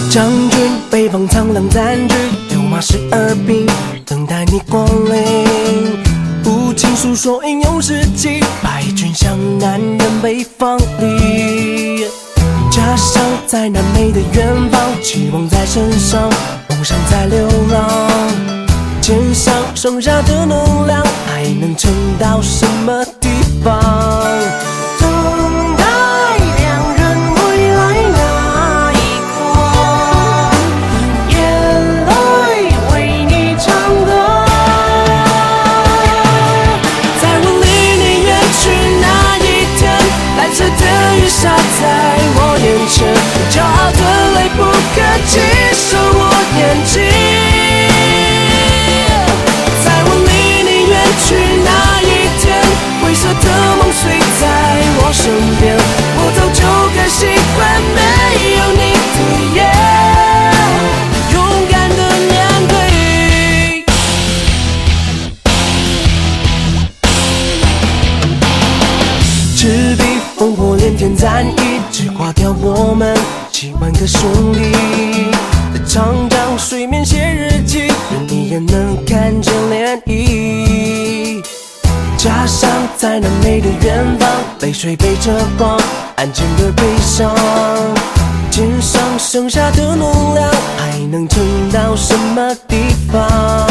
将军，北方苍凉暂居，六马十二兵，等待你光临。无情诉说英勇事迹，百军向南人北方里。家乡在南美的远方，期望在身上，梦想在流浪。肩上剩下的能量，还能撑到什么地方？等待两人未来那一刻，眼泪为你唱歌。在我离你远去那一天，蓝色的雨洒在我眼前，骄傲的泪不可及上我眼睛。去那一天，灰色的梦碎在我身边，我早就该习惯没有你的夜，勇敢的面对。赤壁烽火连天战役，只垮掉我们7万个兄弟。在长江水面写日记，任你也能看见涟漪。家乡在南美的远方，泪水背着光，安静的悲伤。肩上剩下的能量，还能撑到什么地方？